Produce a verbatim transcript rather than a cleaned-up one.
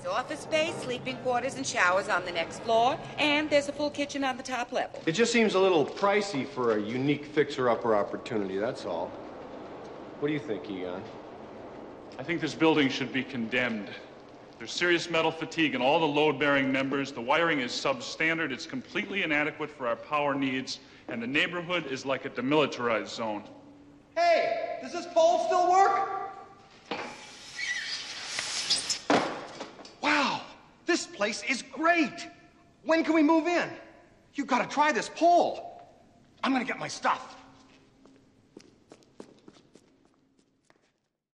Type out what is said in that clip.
There's office space, sleeping quarters, and showers on the next floor, and there's a full kitchen on the top level. It just seems a little pricey for a unique fixer-upper opportunity, that's all. What do you think, Egon? I think this building should be condemned. There's serious metal fatigue in all the load-bearing members. The wiring is substandard. It's completely inadequate for our power needs, and the neighborhood is like a demilitarized zone. Hey, does this pole still work? Wow, this place is great. When can we move in? You gotta try this pole. I'm gonna get my stuff.